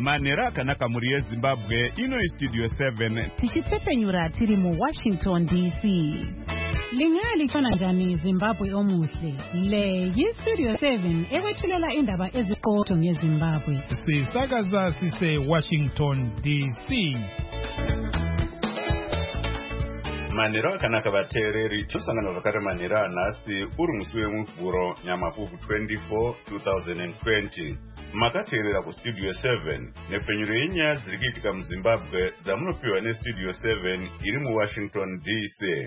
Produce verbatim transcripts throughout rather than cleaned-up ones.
Manera akanaka muri yeZimbabwe ino iStudio seven. Tichitsepenyura tiri mu Washington D C. Lingali chona njani Zimbabwe omuhle. Le yiStudio seven ewethulela indaba eziqotho ngeZimbabwe. Sisakaza sise Washington D C. Manera akanaka vateereri tosangana zvakare manera nhasi uri musi wemuvhuro nyamavhuvhu twenty-four twenty twenty. Makateerera kuStudio seven nepfenyuro yenyaya dziri kuitika muZimbabwe dzamunopiwa neStudio seven iri muWashington D C.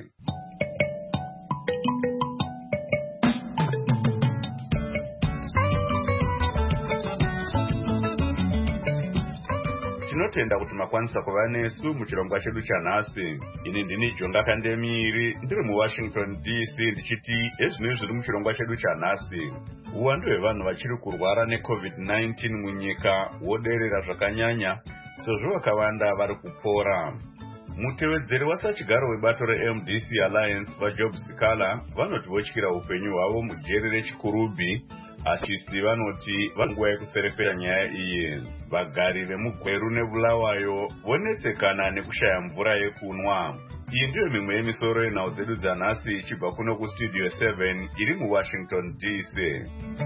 Tinotenda kuti makwanisa kuva nesu muchirongwa chedu chanhasi. Ini ndini Jonga Kandemiri ndiri muWashington D C ndichiti ezvinoi zviri muchirongwa chedu chanhasi. Uwandu hwevanhu vachiri kurwara neCovid nineteen munyika woderera zvakanyanya sezvo vakawanda vari kupora. Mutevedzeri wasachigaro webato reM D C Alliance vaJob Sikala vanoti votyira upenyu hwavo mujeri rechikurubhi, asi vanoti vanguva yekuferefera nyaya iyi. Vagari vemugweru neBulawayo vonetsekana nekushaya mvura yekunwa. Iyi ndiyo mimwe yemisoro yenhau dzedu dzanhasi ichibva kuno kuStudio seven iri muWashington D C.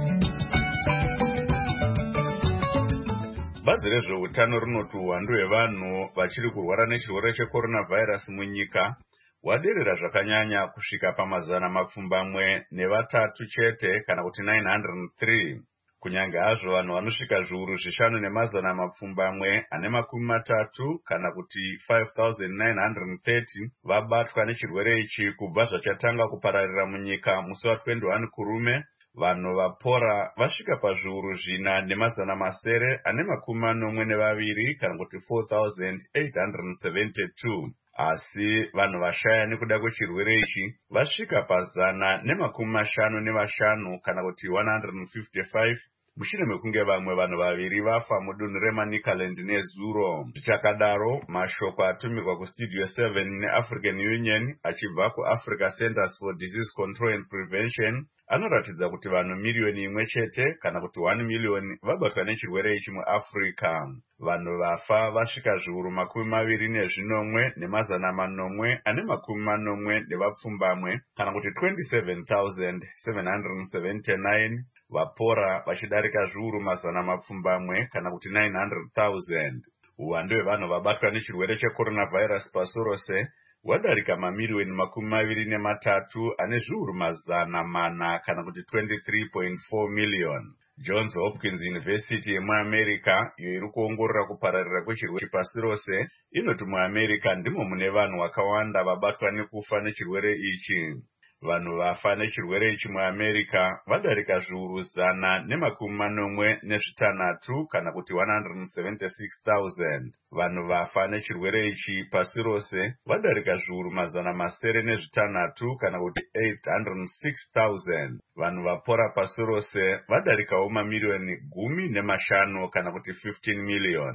Bazi rezveutano rinoti uwandu hwevanhu vachiri kurwara nechirwere cheCoronavirus munyika waderera zvakanyanya kusvika pamazana mapfumbamwe nevatatu chete kana kuti nine hundred three. Kunyange hazvo vanhu vanosvika zviuru zvishanu nemazana mapfumbamwe ane makumi matatu kana kuti five thousand nine hundred thirty vabatwa nechirwere ichi kubva zvachatanga kupararira munyika musi wa twenty-one kurume. Vanhu vapora vasvika pazviuru zvina nemazana masere ane makumi manomwe nevaviri kana kuti four thousand eight hundred seventy-two. Asi vanhu vashaya nekuda kwechirwere ichi vasvika pazana nemakumi mashanu nevashanu kana kuti one hundred fifty-five mushure mekunge vamwe vanhu vaviri vafa mudunhu reManicaland neZuro. Zvichakadaro, mashoko atumirwa kuStudio seven neAfrican Union achibva kuAfrica Centers for Disease Control and Prevention anoratidza kuti vanhu miliyoni imwe chete kana kuti one million vabatwa nechirwere ichi muAfrica. Vanhu vafa vasvika zviuru makumi maviri nezvinomwe nemazana manomwe ane makumi manomwe nevapfumbamwe kana kuti twenty-seven thousand seven hundred seventy-nine. Vapora vachidarika zviuru mazana mapfumbamwe kana kuti nine hundred thousand. Uwandu hwevanhu vabatwa nechirwere cheCoronavirus pasi rose wadarika mamiliyoni makumi maviri nematatu ane zviuru mazana mana kana kuti twenty-three point four million. Johns Hopkins University yemuAmerica iyo iri kuongorora kupararira kwechirwere pasi rose inoti muAmerica ndimo mune vanhu vakawanda vabatwa nekufa nechirwere ichi. Vanhu vafa nechirwere ichi muAmerica vadarika zviuru zana nemakumi manomwe nezvitanhatu kana kuti one hundred seventy-six thousand. Vanhu vafa nechirwere ichi pasi rose vadarika zviuru mazana masere nezvitanhatu kana kuti eight hundred six thousand. Vanhu vapora pasi rose vadarikawo mamiliyoni gumi nemashanu kana kuti fifteen million.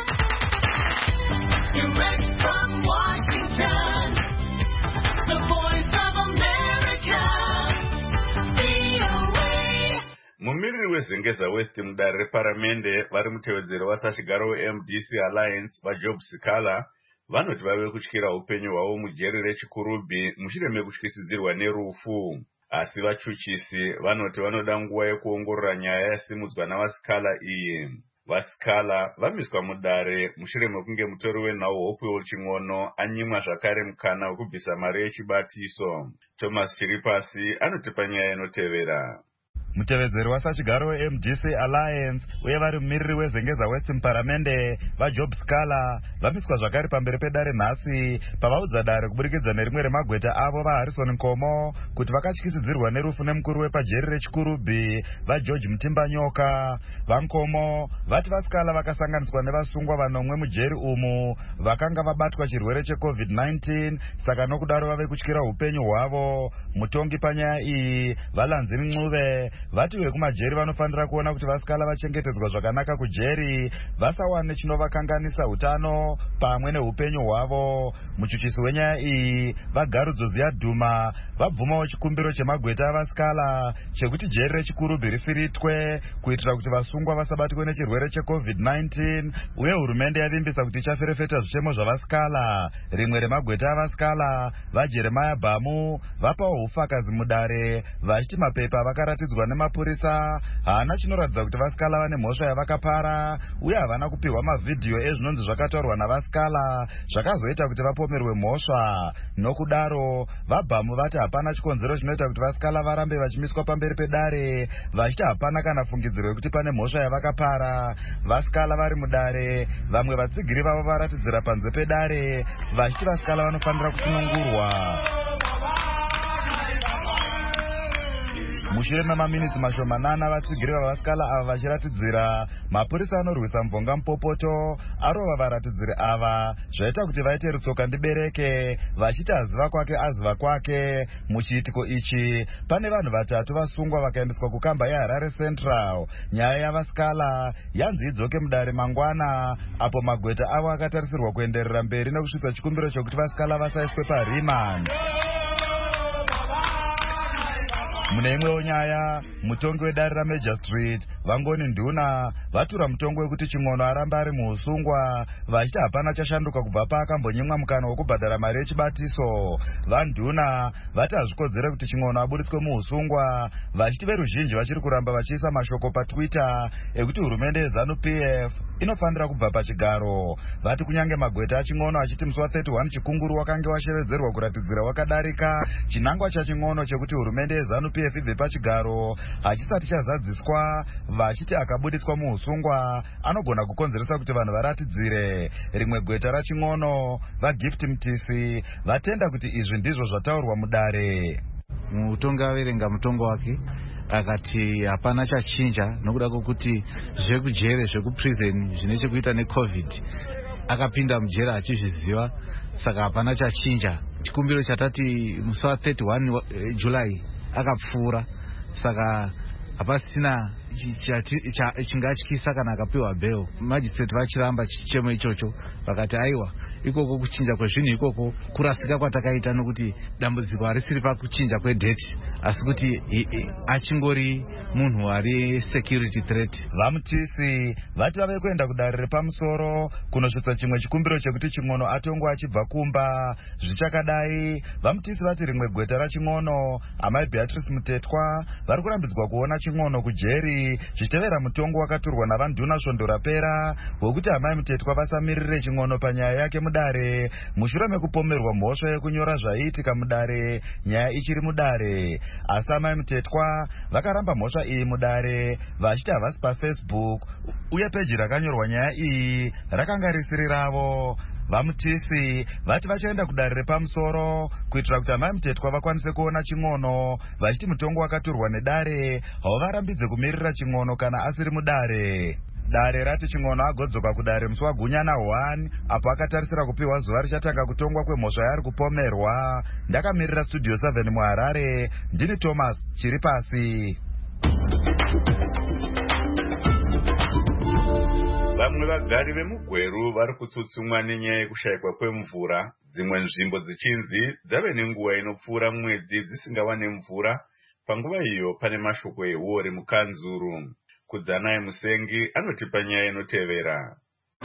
Direct from Washington, the voice of America, V O A. Mumiriri weZengeza West mudare reparamende vari mutevedzeri wasachigaro weM D C Alliance vaJob Sikala vanoti vave kutyira upenyu hwavo mujeri rechikurubhi mushure mekutyisidzirwa nerufu. Asi vachuchisi vanoti vanoda nguva yekuongorora nyaya yasimudzwa navaSikala iyi. VaSikala vamiswa mudare mushure mekunge mutori wenhau Hopewell Ching'ono anyimwa zvakare mukana wekubvisa mari yechibatiso. Thomas Chiripasi anoti panyaya inotevera. Mutevedzeri wasachigaro weM D C Alliance uye vari mumiriri weZengeza West muparamende vaJob Sikala vamiswa zvakare pamberi pedare nhasi pavaudza dare kuburikidza nerimwe remagweta avo vaHarrison Nkomo kuti vakatyisidzirwa nerufu nemukuru wepajeri rechikurubhi vaGeorge Mutimbanyoka. VaNkomo vati vaSikala vakasanganiswa nevasungwa vanomwe mujeri umu vakanga vabatwa chirwere cheCovid nineteen saka nokudaro vave kutyira upenyu hwavo. Mutongi panyaya iyi Valanzi Ncube vati vekumajeri vanofanira kuona kuti vasikala vachengetedzwa zvakanaka kujeri, vasawane chinovakanganisa utano pamwe neupenyu hwavo. Muchuchisi wenyaya iyi vaGarudzo Ziyadhuma vabvumawo chikumbiro chemagweta avasikala chekuti jeri rechikurubi rifiritwe kuitira kuti vasungwa vasabatwe nechirwere checovid nineteen, uye hurumende yavimbisa kuti ichaferefeta zvichemo zvavasikala. Rimwe remagweta avasikala vaJeremiah Bhamu vapawo ufakazi mudare vachiti mapepa vakaratidzwa nemapurisa haana chinoratidza kuti vasikala vane mhosva yavakapara, uye havana kupihwa mavhidhiyo ezvinonzi zvakataurwa navasikala zvakazoita kuti vapomerwe mhosva. Nokudaro vaBhamu vati hapana chikonzero chinoita kuti vasikala varambe vachimiswa pamberi pedare, vachiti hapana kana fungidziro yekuti pane mhosva yavakapara. Vasikala vari mudare, vamwe vatsigiri vavo varatidzira panze pedare vachiti vasikala vanofanira kusunungurwa. Mushure memaminitsi mashomanana vatsigiri vavasikala ava vachiratidzira, mapurisa anorwisa mvonga mupopoto arova varatidziri ava zvaita kuti vaite rutsoka ndibereke, vachiti aziva kwake aziva kwake. Muchiitiko ichi pane vanhu vatatu vasungwa vakaendeswa kukamba yeHarare Central. Nyaya yavasikala yanzi idzoke mudare mangwana, apo magweta avo akatarisirwa kuenderera mberi nekusvitsa chikumbiro chokuti vasikala vasaiswe parimand. Mune imwewo nyaya, mutongi wedare raMajor Street Vangoni Nduna vatura mutongo wekuti Ching'ono aramba ari muusungwa, vachiti hapana chashanduka kubva paakambonyimwa mukana wokubhadhara mari yechibatiso. VaNduna vati hazvikodzere kuti Ching'ono aburitswe muusungwa, vachiti veruzhinji vachiri kuramba vachiisa mashoko paTwitter ekuti hurumende yeZANU P F inofanira kubva pachigaro. Vati kunyange magweta aChing'ono achiti musi wa31 Chikunguru wakange washevedzerwa kuratidzira wakadarika, chinangwa chaChing'ono chekuti hurumende yeZANU P F ibve pachigaro hachisati chazadziswa, vachiti akabuditswa muusungwa anogona kukonzeresa kuti vanhu varatidzire. Rimwe gweta raChing'ono vaGift Mtisi vatenda kuti izvi ndizvo zvataurwa mudare. Mutongi averenga mutongo wake akati hapana chachinja nokuda kwokuti zvekujere zvekuprison zvine chekuita neCovid akapinda mujera achizviziva, saka hapana chachinja. Chikumbiro chatati musi wa31 July akapfuura, saka hapasina chingatyisa kana akapiwa bail. Magistrate vachiramba chichemo ichocho, vakati aiwa ikoko kuchinja kwezvinhu ikoko kurasika kwatakaita nokuti dambudziko harisiri pakuchinja kwedate asi kuti achingori munhu ari security threat. VaMutisi vati vave kuenda kudare repamusoro kunosvitsa chimwe chikumbiro chekuti Ching'ono atongwa achibva kumba. Zvichakadai, VaMutisi vati rimwe gweta raChing'ono, amai Beatrice Mutetwa, vari kurambidzwa kuona Ching'ono kujeri zvichitevera mutongo wakaturwa navaNduna svondo rapera wekuti amai Mutetwa vasamirire Ching'ono panyaya yake mudare. Mushure mekupomerwa mhosva yekunyora zvaiitika mudare, nyaya ichiri mudare. Asi amai Mutetwa vakaramba mhosva iyi mudare vachiti havasi paFacebook, uye peji rakanyorwa nyaya iyi rakanga risiri ravo. VaMutisi vati vachaenda kudare repamusoro kuitira kuti amai Mutetwa vakwanise kuona Ching'ono, vachiti mutongo wakaturwa nedare hauvarambidze kumirira Ching'ono kana asiri mudare. Dare rati Ching'ono agodzoka kudare musi waGunyana one apo akatarisira kupiwa zuva richatanga kutongwa kwemhosva yaari kupomerwa. Ndakamirira Studio seven muHarare, ndini Thomas Chiripasi. Vamwe vagari vemugweru vari kutsutsumwa nenyaya yekushayikwa kwemvura, dzimwe nzvimbo dzichinzi dzave nenguva inopfuura mwedzi dzisingawane mvura. Panguva iyo pane mashoko eUori mukanzuru. Kudzanai Musengi anotipa nyaya inotevera.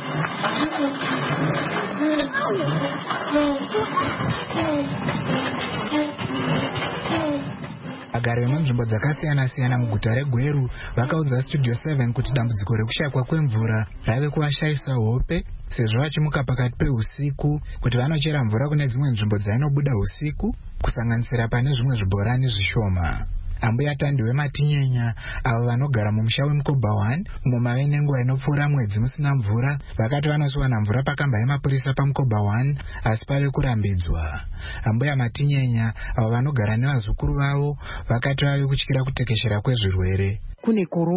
Vagari vemunzvimbo dzakasiyana siyana muguta reGweru vakaudza Studio seven kuti dambudziko rekushayikwa kwemvura rave kuvashayisa hope, sezvo vachimuka pakati peusiku kuti vanochera mvura kune dzimwe nzvimbo dzainobuda usiku, kusanganisira pane zvimwe zvibhorani zvishoma. Ambuya Tandiwe Matinyenya avo vanogara mumusha weMukoba one umwe mave nenguva inopfuura mwedzi musina mvura vakati vanosiwana mvura pakamba yemapurisa paMukoba one asi pave kurambidzwa. Ambuya Matinyenya avo vanogara nevazukuru vavo vakati vave kutyira kutekeshera kwezvirwere. Kune corona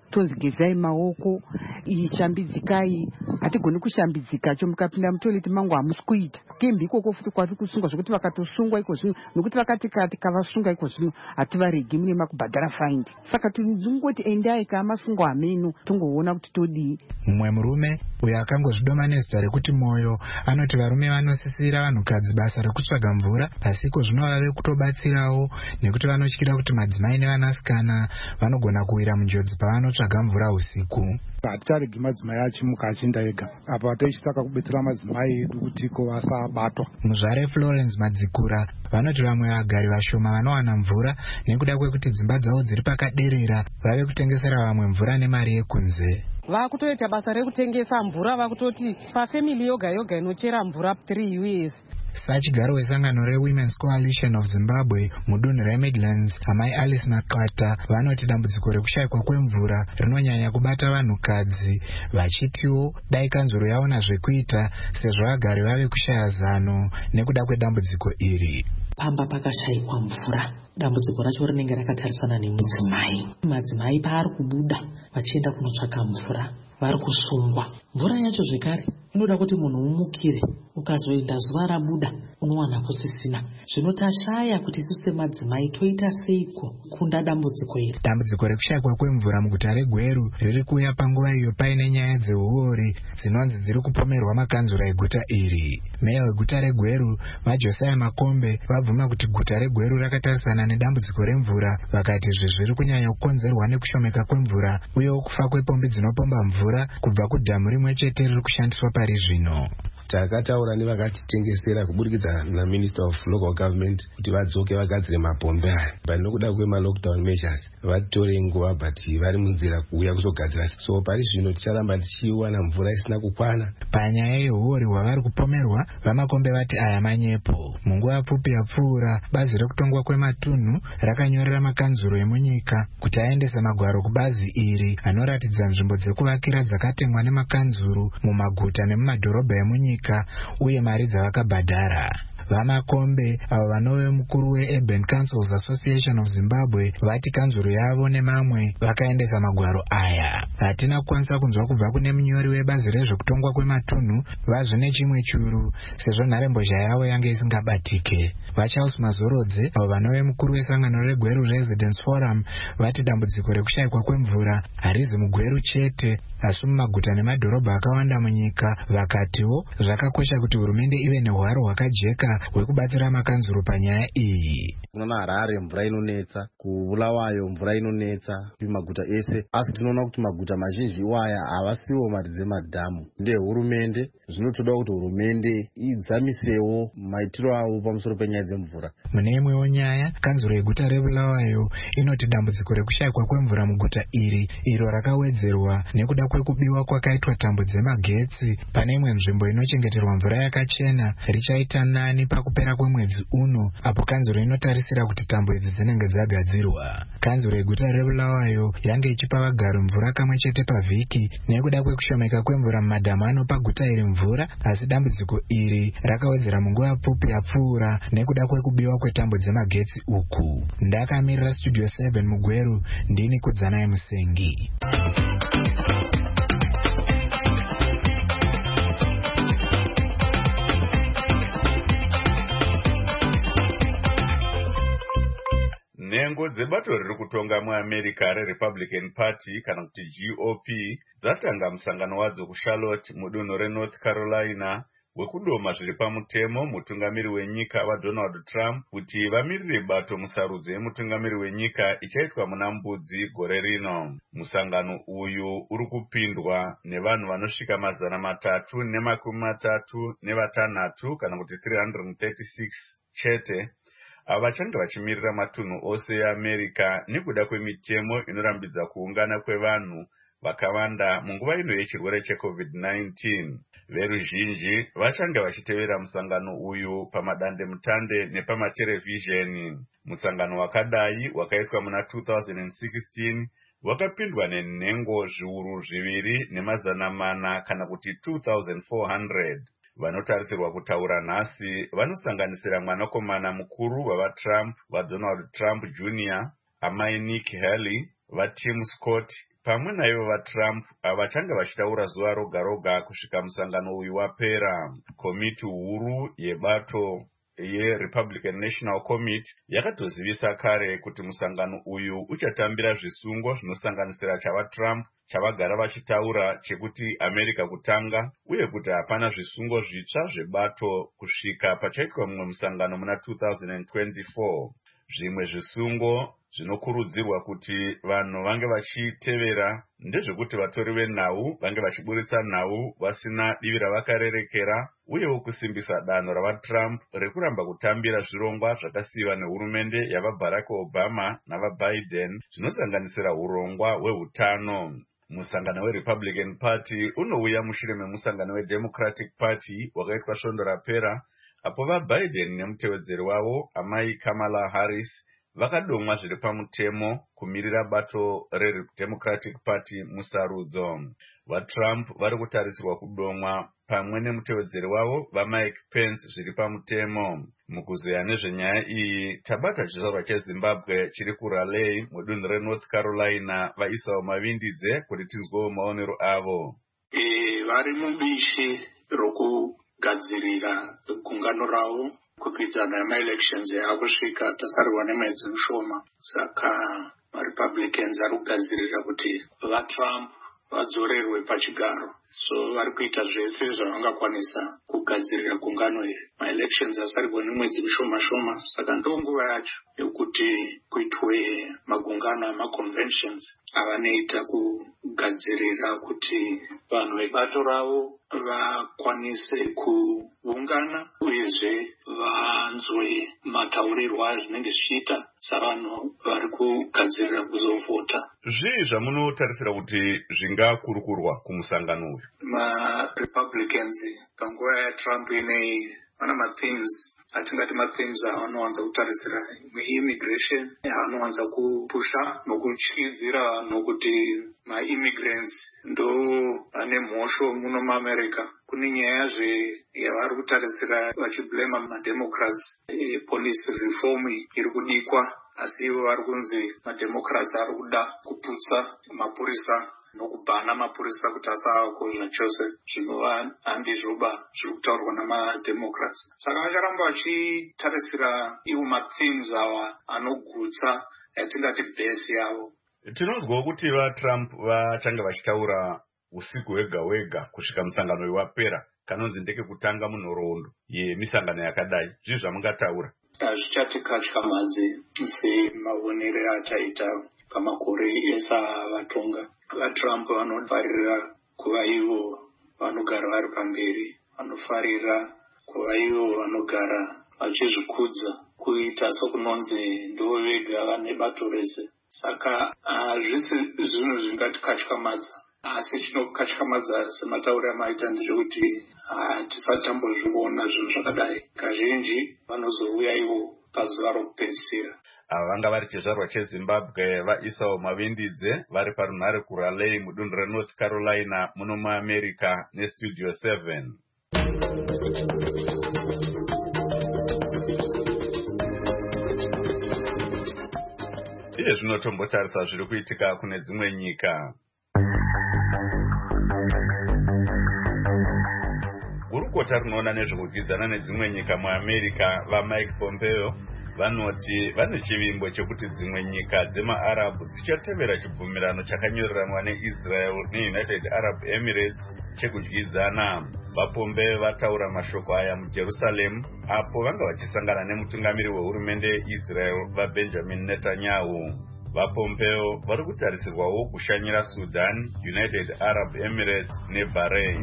tonzi gezai maoko, shambidzikai, hatigoni kushambidzika cho mukapinda mutoileti mangu hamusi kuita. Kembi ikoko futi kwati kusungwa zvokuti vakatosungwa iko zvino nokuti vakati kati kavasunga iko zvino hativaregi mune makubhadhara faindi. Saka tinongoti endai kamasungwa hameno tongoona kuti todii. Mumwe murume uyo akangozvidoma nezita rekuti Moyo anoti varume vanosisira vanhukadzi basa rekutsvaga mvura, asi iko zvino vave kutobatsirawo nekuti vanotyira kuti madzimai nevanasikana vanogona kuwira munjodzi pavanotsvaga mvura usiku. Hatitaregi madzimai achimuka achinda ega, apa tichitaka kubetsera madzimai edu kuti ko vasabatwa. Muzvare Florence Madzikura vanoti vamwe vagari vashoma vanowana mvura nekuda kwekuti dzimba dzavo dziri pakaderera vave kutengesera vamwe mvura nemari yekunze. Vakutoita basa rekutengesa mvura, vakutoti pafamily yoga yoga inochera mvura three U S. Sachigaro wesangano reWomen's Coalition of Zimbabwe mudunhu reMidlands, amai Alice Naqata vanoti dambudziko rekushayikwa kwemvura rinonyanya kubata vanhukadzi, vachitiwo dai kanzuro yaona zvekuita sezvo vagari vave kushaya zano nekuda kwedambudziko iri. Pamba pakashayikwa mvura, dambudziko racho rinenge rakatarisana nemudzimai. Madzimai paari kubuda vachienda kunotsvaka mvura vari kusungwa. Mvura yacho zvekare inoda kuti munhu umukire, ukazoenda zuva rabuda unowana kusisina. Zvino tashaya kuti isusu semadzimai toita seiko kunda dambudziko iri. Dambudziko rekushayikwa kwemvura muguta reGweru riri kuuya panguva iyo paine nyaya dzeuori dzinonzi dziri kupomerwa makanzura eguta iri. Meya weguta reGweru vaJosiah Makombe vabvuma kuti guta reGweru rakatarisana nedambudziko remvura, vakati izvi zviri kunyanya kukonzerwa nekushomeka kwemvura uyewo kufa kwepombi dzinopomba mvura kubva kudhamu rimwe chete riri kushandiswa pari zvino. Takataura nevakatitengesera kuburikidza naMinister of Local Government kuti vadzoke vagadzire mapombi aya, but nokuda kwema-lockdown measures vatore nguva, but vari munzira kuuya kuzogadzira. So pari zvino ticharamba tichiwana mvura isina kukwana. Panyaya yehuori hwavari kupomerwa, vaMakombe vati aya manyepo. Munguva pfupi yapfuura, bazi rekutongwa kwematunhu rakanyorera makanzuro emunyika kuti aendese magwaro kubazi iri anoratidza nzvimbo dzekuvakira dzakatemwa nemakanzuro mumaguta nemumadhorobha emunyika uye mari dzavakabhadhara. VaMakombe avo vanove mukuru weUrban Councils Association of Zimbabwe vati kanzuro yavo nemamwe vakaendesa magwaro aya. Hatina kukwanisa kunzwa kubva kune munyori webazi rezvekutongwa kwematunhu vazvine chimwe churu sezvo nharembozha yavo yange isingabatike. VaCharles Mazorodze avo vanove mukuru wesangano reGweru Residence Forum vati dambudziko rekushayikwa kwemvura harizi muGweru chete asi mumaguta nemadhorobha akawanda munyika. Vakatiwo zvakakosha kuti hurumende ive nehwaro hwakajeka hwekubatsira makanzuro panyaya iyi. Kunoona Harare mvura inonetsa, kuBulawayo mvura inonetsa, maguta ese, asi tinoona kuti maguta mazhinji iwaya havasiwo mari dzemadhamu ndehurumende. Zvinotoda kuti hurumende idzamisewo maitiro avo pamusoro penyaya dzemvura. Mune imwewo nyaya, kanzuro yeguta reBulawayo inoti dambudziko rekushayikwa kwemvura muguta iri iro rakawedzerwa nekuda kwekubiwa kwakaitwa tambo dzemagetsi pane imwe nzvimbo inochengeterwa mvura yakachena richaita nani pakupera kwemwedzi uno, apo kanzuro inotarisira kuti tambo idzi dzinenge dzagadzirwa. Kanzuro yeguta reBulawayo yange ichipa vagari mvura kamwe chete pavhiki nekuda kwekushomeka kwemvura mumadhamu anopa guta iri mvura, asi dambudziko iri rakawedzera munguva pfupi yapfuura nekuda kwekubiwa kwetambo dzemagetsi uku. Ndakamirira Studio seven muGweru, ndini Kudzanai Musengi. Nhengo dzebato riri kutonga muAmerica reRepublican Party kana kuti G O P dzatanga musangano wadzo kuCharlotte mudunhu reNorth Carolina wekudoma zviri pamutemo mutungamiri wenyika waDonald Trump kuti vamirire bato musarudzo yemutungamiri wenyika ichaitwa muna Mbudzi gore rino. Musangano uyu uri kupindwa nevanhu vanosvika mazana matatu nemakumi matatu nevatanhatu kana kuti three hundred thirty-six chete avachange vachimirira matunhu ose eAmerica nekuda kwemitemo inorambidza kuungana kwevanhu vakawanda munguva ino yechirwere cheCovid nineteen. Veruzhinji vachange vachitevera musangano uyu pamadandemutande nepamaterevhizheni. Musangano wakadai wakaitwa muna two thousand sixteen wakapindwa nenhengo zviuru zviviri nemazana mana kana kuti two thousand four hundred. Vanotarisirwa kutaura nhasi vanosanganisira mwanakomana mukuru wavaTrump, vaDonald Trump Junior, amai Nikki Haley, vaTim Scott, pamwe naivo vaTrump havachanga vachitaura zuva roga roga kusvika musangano uyu wapera. Komiti huru yebato yeRepublican National Committee yakatozivisa kare kuti musangano uyu uchatambira zvisungo zvinosanganisira chavaTrump chavagara vachitaura chekuti America kutanga, uye kuti hapana zvisungo zvitsva zvebato kusvika pachaitwa mumwe musangano muna two thousand twenty-four. Zvimwe zvisungo zvinokurudzirwa kuti vanhu vange vachitevera ndezvekuti vatori venhau vange vachiburitsa nhau vasina divi ravakarerekera, uyewo kusimbisa danho ravaTrump rekuramba kutambira zvirongwa zvakasiyiwa nehurumende yavaBarack Obama navaBiden zvinosanganisira urongwa hweutano. Musangano weRepublican Party unouya mushure memusangano weDemocratic Party wakaitwa svondo rapera, apo vaBiden nemutevedzeri wavo amai Kamala Harris vakadomwa zviri pamutemo kumirira bato reDemocratic Party musarudzo. VaTrump vari kutarisirwa kudomwa pamwe nemutevedzeri wavo vaMike Pence zviri pamutemo. Mukuzeya nezvenyaya iyi, tabata chizvarwa cheZimbabwe chiri kuRaleigh mudunhu reNorth Carolina vaisawo mavindidze kuti tinzwewo maonero avo. E, vari mubishi rokugadzirira gungano ravo kukwidza nemaelections akusvika tasarwa nemwedzi mushoma. Saka maRepublicans ari kugadzirira kuti vaTrump vadzorerwe pachigaro, so vari kuita zvese zvavangakwanisa kugadzirira gungano iri. Maelections asarigwa nemwedzi mushoma shoma, saka ndonguva yacho yokuti kuitwe magungano amaconventions avanoita kugadzirira kuti vanhu vebato ravo vakwanise kuungana uyezve vanzwe mataurirwo azvinenge zvichiita savanhu vari kugadzirira kuzovhota. Zvii zvamunotarisira kuti zvingakurukurwa kumusangano uyu? MaRepublicans panguva yaTrump inei vana mathemes atingati mathemes avanowanza kutarisira. Immigration avanowanza kupusha nokutyidzira vanhu kuti maimmigrants ndo vane mhosvo muno muAmerica. Kune nyayazve yavari kutarisira vachiblema maDemocrats police reform iri kudikwa, asi ivo vari kunzi maDemocrats ari kuda kuputsa mapurisa nokubhana mapurisa kuti asavako zvachose, zvinova handizvoba zviri kutaurwa namaDemocrats. Saka vacharamba vachitarisira ivo mathemes ava anogutsa yatingati base yavo. Tinonzwawo kuti vaTrump vachanga vachitaura usiku hwega hwega kusvika musangano uyu wapera, kanonzi ndeke kutanga munhoroondo yemisangano yakadai. Zvii zvamungataura? Hazvichatikatyamadzi semavonere ataita pamakore ese avatonga. VaTrump vanofarira kuva ivo vanogara vari pamberi, vanofarira kuva ivo vanogara vachizvikudza, kuita sokunonzi ndo vega vane bato rese. Saka hazvisi zvinhu zvingatikatyamadza, asi chinokatyamadza sematauriro amaita ndezvekuti hatisatambozviona zvinhu zvakadai. Kazhinji vanozouya ivo pazuva rokupedzisira. Ava vanga vari chizvarwa cheZimbabwe vaIsao Mavindidze vari parunhare kuRaleigh mudunhu reNorth Carolina muno muAmerica neStudio seven. Iye zvinotombotarisa zviri kuitika kune dzimwe nyika. Gurukota rinoona nezvekudyidzana nedzimwe nyika muAmerica vaMike Pompeo vanoti vane chivimbo chekuti dzimwe nyika dzemaArabhu dzichatevera chibvumirano chakanyoreranwa neIsrael neUnited Arab Emirates chekudyidzana. VaPompeo vataura mashoko aya muJerusarema apo vanga vachisangana nemutungamiri wehurumende yeIsrael vaBenjamin Netanyahu. VaPompeo vari kutarisirwawo kushanyira Sudan, United Arab Emirates neBahrain.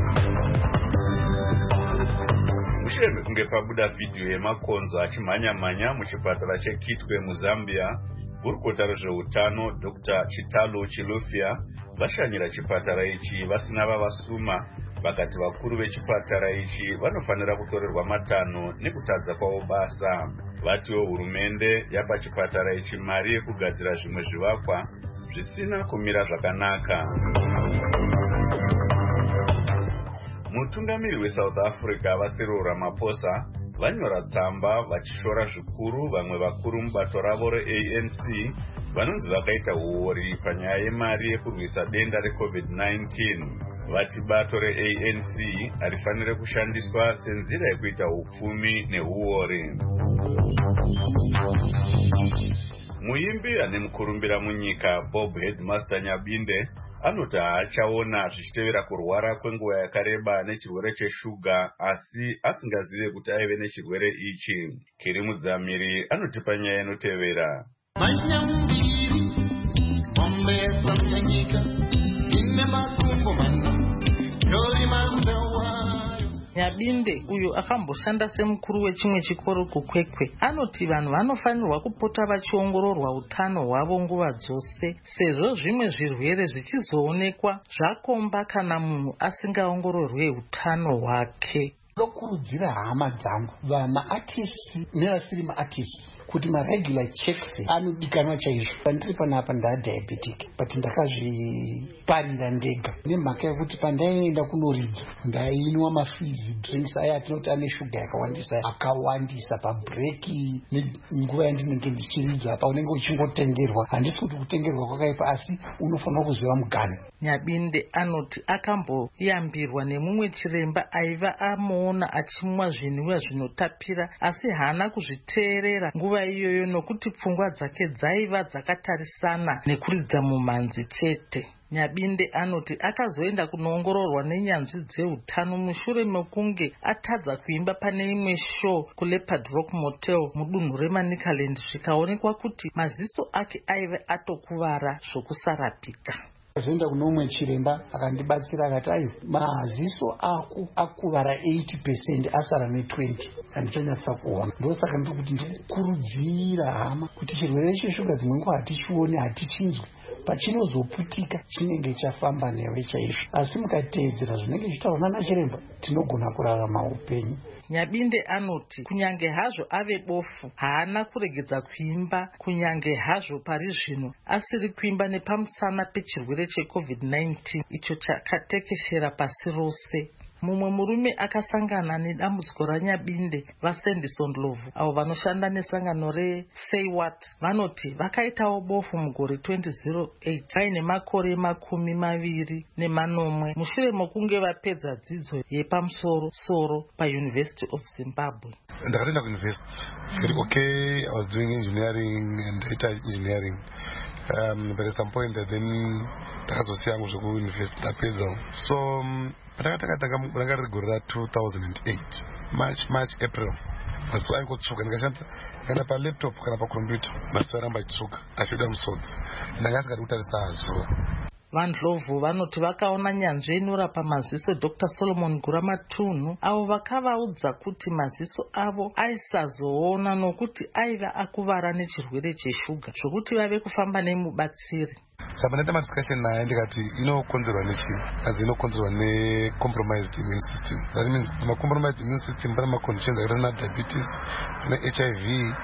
Mushure mekunge pabuda vhidhiyo yemakonzo achimhanya-mhanya muchipatara cheKitwe muZambia, gurukota rezveutano Doctor Chitalo Chilufya vashanyira chipatara ichi vasina vavasuma, vakati vakuru vechipatara ichi vanofanira kutorerwa matanho nekutadza kwavo basa. Vatiwo hurumende yapa chipatara ichi mari yekugadzira zvimwe zvivakwa zvisina kumira zvakanaka. Mutungamiri weSouth Africa vaCyril Ramaphosa vanyora tsamba vachishora zvikuru vamwe vakuru mubato ravo reA N C vanonzi vakaita uori panyaya yemari yekurwisa denda recovid nineteen. Vati bato re-A N C harifanire kushandiswa senzira yekuita upfumi neuori. Muimbi ane mukurumbira munyika Bob Headmaster Nyabinde anoti haachaona zvichitevera kurwara kwenguva yakareba nechirwere cheshuga asi asingazive kuti aive nechirwere ichi. Kiri Mudzamiri anotipa nyaya inotevera. Nyabinde uyo akamboshanda semukuru wechimwe chikoro kuKwekwe anoti vanhu vanofanirwa kupota vachiongororwa utano hwavo nguva dzose sezvo zvimwe zvirwere zvichizoonekwa zvakomba kana munhu asingaongororwe utano hwake. Ndokurudzira hama dzangu vamaartisti nevasiri maartisti kuti maregular checks anodikanwa chaizvo. Pandiri panapa ndadiabetic but ndakazviparira ndega nemhaka yekuti pandaienda kunoridza ndainwa mafizi drinks aya atinoti ane shuga yakawandisa akawandisa pabreki nenguva yandinenge ndichiridza apa unenge uchingotengerwa. Handisi kuti kutengerwa kwakaipa asi unofanira kuziva mugano. Nyabinde anoti akamboyambirwa nemumwe chiremba aiva amuona achimwa zvinwiwa zvinotapira asi haana kuzviteerera nguva iyoyo nokuti pfungwa dzake dzaiva dzakatarisana nekuridza mumhanzi chete. Nyabinde anoti akazoenda kunoongororwa nenyanzvi dzeutano mushure mekunge atadza kuimba pane imwe show kuLeopard Rock Motel mudunhu reManicaland zvikaonekwa kuti maziso ake aive atokuvara zvokusarapika. Zvoenda kuno umwe chiremba akandibatsira akati ayo maziso ako akuvara eighty percent asara ne-twenty handichanyatsa kuona. Ndosaka ndiri kuti ndikukurudzira hama kuti chirwere cheshuga dzimwe nguva hatichioni hatichinzwi pachinozoputika chinenge chafamba newe chaizvo asi mukateedzera zvinenge zvichitaurwa nachiremba tinogona kurarama upenyu. Nyabinde anoti kunyange hazvo ave bofu haana kuregedza kuimba kunyange hazvo pari zvino asiri kuimba nepamusana pechirwere checovid nineteen icho chakatekeshera pasi rose. Mumwe murume akasangana nedambudziko raNyabinde vaSandison Ndlovu avo vanoshanda nesangano reSay What vanoti vakaitawo bofu mugore twenty oh eight vaine makore makumi maviri nemanomwe mushure mokunge vapedza dzidzo yepamusoro soro paUniversity of Zimbabwe. Ndakatoenda kuuniversity very okay. I was doing engineering and data engineering. Um, but at some point then ndakazosiya yangu zvekuuniversity ndapedza. So um, ndakatanga rigore ra two thousand eight March March April mazuva aingotsvuka ndikashandisa kana palaptop kana pakombiyuta mazuva aramba achitsvuka achida musodzi ndanga asingadi kutarisa hazuva. VaNdlovu vanoti vakaona nyanzvi inorapa maziso Doctor Solomon Guramatunhu avo vakavaudza kuti maziso avo aisazoona nokuti aiva akuvara nechirwere cheshuga zvokuti vave kufamba nemubatsiri. Saka ndaita madiscussion naye ndikati inokonzerwa nechii? Asi inokonzerwa ne-compromised immune system. That means ma-compromised immune system pane ma-conditions akaita na diabetes, ne-H I V,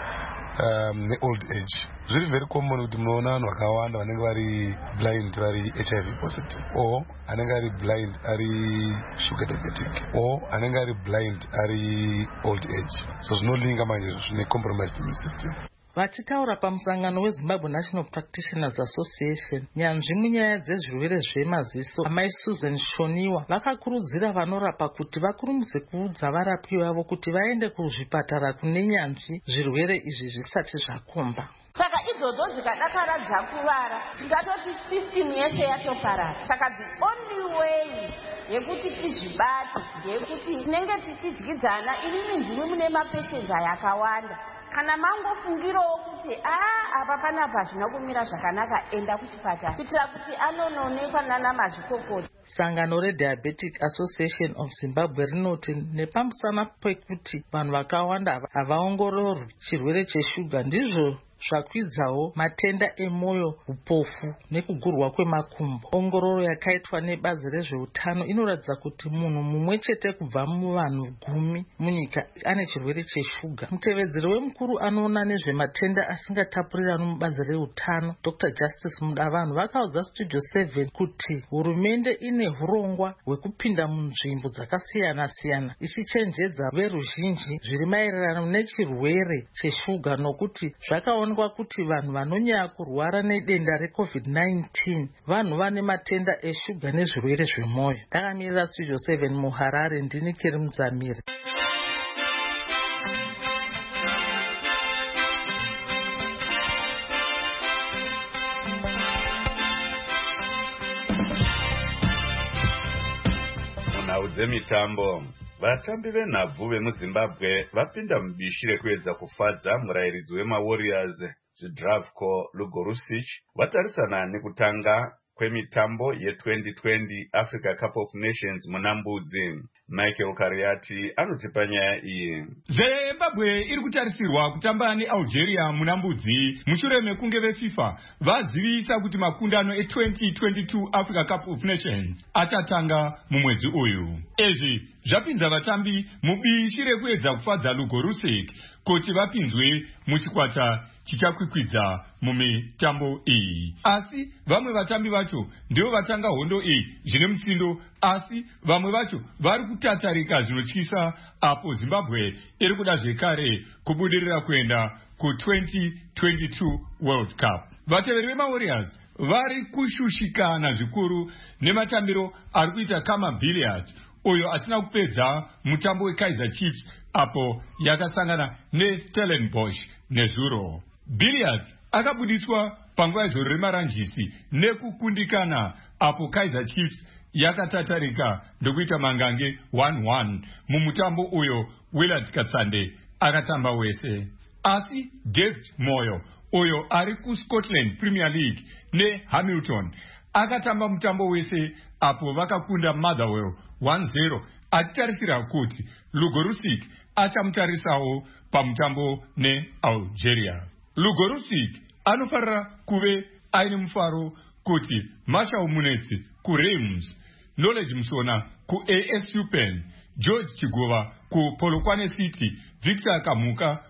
um, ne-old age. Zviri very common kuti munoona vanhu vakawanda vanenge vari blind vari H I V positive, or anenge ari blind ari sugar diabetic, or anenge ari blind ari old age. So zvinolinga manje ne-compromised immune system. Vachitaura pamusangano weZimbabwe National Practitioners Association nyanzvi munyaya dzezvirwere zvemaziso amai Susan Shoniwa vakakurudzira vanorapa kuti vakurumidze kuudza varapwi vavo kuti vaende kuzvipatara kune nyanzvi zvirwere izvi zvisati zvakomba. Saka idzodzo dzikadakara dzakuvara tingatoti system yese yatoparara. Saka the only way yekuti tizvibate ndeyekuti tinenge tichidyidzana inini ndimi mune mapatients akawanda. Kana mangofungirawo kuti ah apa panapa zvina kumira zvakanaka enda kuchipatara kuitira kuti anonoonekwa nana mazvikokota. Sangano reDiabetic Association of Zimbabwe rinoti nepamusana pekuti vanhu vakawanda havaongororwi chirwere cheshuga ndizvo zvakwidzawo matenda emwoyo, upofu nekugurwa kwemakumbo. Ongororo yakaitwa nebazi rezveutano inoratidza kuti munhu mumwe chete kubva muvanhu gumi munyika ane chirwere cheshuga. Mutevedzeri wemukuru anoona nezvematenda asingatapuriranwi mubazi reutano Doctor Justice Mudavanhu vakaudza Studio seven kuti hurumende ine hurongwa hwekupinda munzvimbo dzakasiyana siyana ichichenjedza veruzhinji zviri maererano nechirwere cheshuga nokuti zvakaona zvakaonekwa kuti vanhu vanonyanya kurwara nedenda recovid nineteen vanhu vane matenda eshuga nezvirwere zvemwoyo. Ndakamirira studio seven muHarare, ndini Keri Mudzamiri. Munhau dzemitambo, vatambi venhabvu vemuZimbabwe vapinda mubishi rekuedza kufadza murayiridzi wemaWarriors Zdravko Lugorusic vatarisana nekutanga kwemitambo ye-twenty twenty Africa Cup of Nations munambudzi. Michael Kariati anotipa nyaya iyi. Zimbabwe iri kutarisirwa kutamba neAlgeria munambudzi mushure mekunge veFIFA vazivisa kuti makundano e-twenty twenty-two Africa Cup of Nations achatanga mumwedzi uyu. Izvi zvapinza vatambi mubishi rekuedza kufadza Lugorusic kuti vapinzwe muchikwata chichakwikwidza mumitambo iyi. Asi vamwe vatambi vacho ndivo vatanga hondo iyi zvine mutsindo, asi vamwe vacho vari kutatarika zvinotyisa apo Zimbabwe iri kuda zvekare kubudirira kuenda ku-twenty twenty-two World Cup. Vateveri vemaWarriors vari kushushikana zvikuru nematambiro ari kuita Kama Billiard uyo asina kupedza mutambo weKaizer Chiefs apo yakasangana neStellenbosch nezuro. Billiard akabudiswa panguva yezuro remaranjisi nekukundikana apo Kaizer Chiefs yakatatarika ndokuita mangange one one mumutambo uyo Willard Katsande akatamba wese. Asi David Moyo uyo ari kuScotland Premier League neHamilton akatamba mutambo wese apo vakakunda Motherwell one zero achitarisira kuti Lugorusic achamutarisawo pamutambo neAlgeria. Lugorusic anofarira kuve aine mufaro kuti Marshall Munetsi kuRams, Knowledge Musona kuAS Upen, George Chigova kuPolokwane City, Victor Kamuka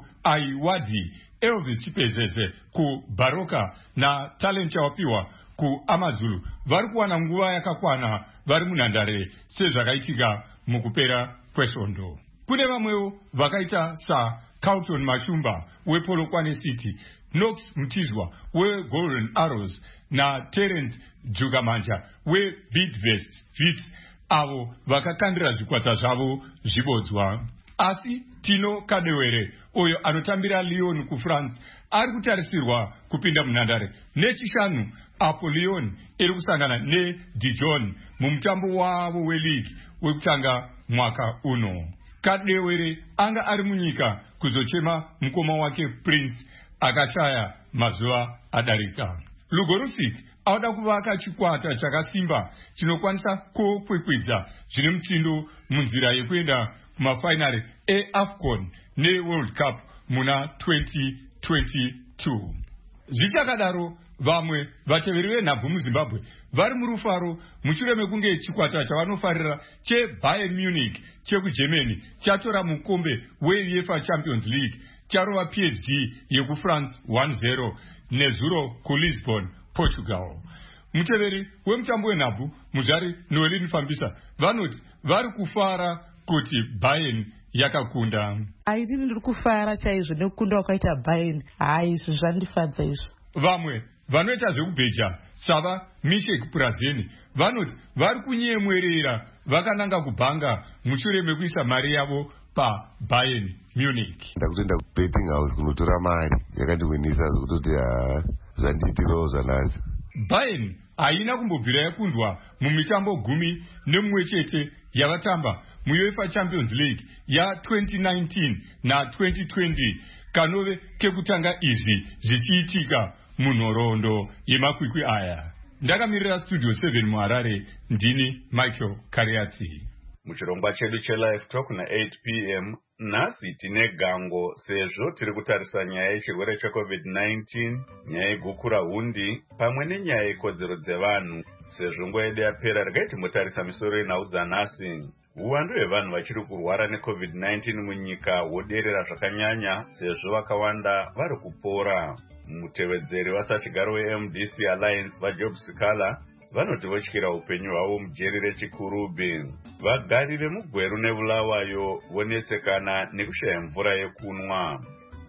kuAiwadi, Elvis Chipezeze kuBaroka na Talent Chawapiwa kuAmazulu vari kuwana nguva yakakwana vari munhandare sezvakaitika mukupera kwesvondo. Kune vamwewo vakaita saCarlton Mashumba wePolokwane City, Knox Mtizwa weGolden Arrows na Terence Dzugamanja weBidvest Wits avo vakakandira zvikwata zvavo zvibodzwa. Asi Tino Kadewere uyo anotambira Lyon kuFrance ari kutarisirwa kupinda munhandare nechishanu apo Lyon iri kusangana neDijon mumutambo wavo weleague wekutanga mwaka uno. Kadewere anga ari munyika kuzochema mukoma wake Prince akashaya mazuva adarika. Lugorusic auda kuvaka chikwata chakasimba chinokwanisa kokwikwidza zvine mutsindo munzira yekuenda kumafinari eAFCON neWorld Cup muna twenty twenty-two. Zvichakadaro vamwe vateveri venhabvu muZimbabwe vari murufaro mushure mekunge chikwata chavanofarira cheBayern Munich chekuGermany chatora mukombe weUEFA Champions League charova P S G yekuFrance one zero nezuro kuLisbon, Portugal. Muteveri wemutambo wenhabvu muzvari Noelin Fambisa vanoti vari kufara kuti Bayern yakakunda. Aitini ndiri kufara chaizvo nekukunda wakaita Bayern. Hai, izvi zvandifadza izvo. Vamwe vanoita zvekubheja sava Mishek Prazeni vanoti vari kunyemwerera vakananga kubhanga mushure mekuisa mari yavo paBayern Munich. Ndakutoenda kubetting house kunotora mari yakandiwinisa zvekutoti zvandiitirawo zvanasi. Bayern haina kumbobvira yakundwa mumitambo gumi nemumwe chete yavatamba muUEFA Champions League ya twenty nineteen na twenty twenty kanove kekutanga izvi zvichiitika munhoroondo yemakwikwi aya. Ndakamirira studio seven muHarare, ndini Michael Kariati. Muchirongwa chedu cheLive Talk na eight p m nhasi tine gango sezvo tiri kutarisa nyaya yechirwere cheCovid nineteen, nyaya yegukura hundi pamwe nenyaya yekodzero dzevanhu. Sezvo nguva yedu yapera regai timbotarisa misoro yenhau dzanhasi. Uwandu hwevanhu vachiri kurwara neCovid nineteen munyika hwoderera zvakanyanya sezvo vakawanda vari kupora. Mutevedzeri wasachigaro weM D C Alliance vaJob Sikala vanoti votyira upenyu hwavo mujeri reChikurubi. Vagari vemugweru nebulawayo vonetsekana nekushaya mvura yekunwa.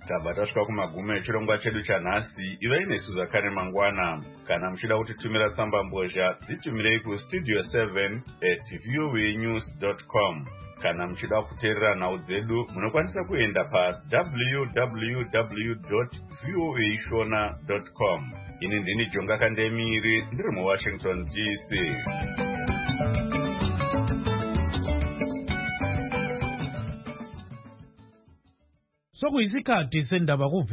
tabva tasvika kumagumo echirongwa chedu chanhasi. Ivai nesu zvakare mangwana. Kana muchida kutitumira tsamba mbozha, dzitumirei kustudio seven at voanews dot com. Kana muchida kuteerera nhau dzedu, munokwanisa kuenda pa w w w dot voa shona dot com. Ini ndini Jonga Kandemiri, ndiri muWashington D C. Sokuyisikhathi sendaba ku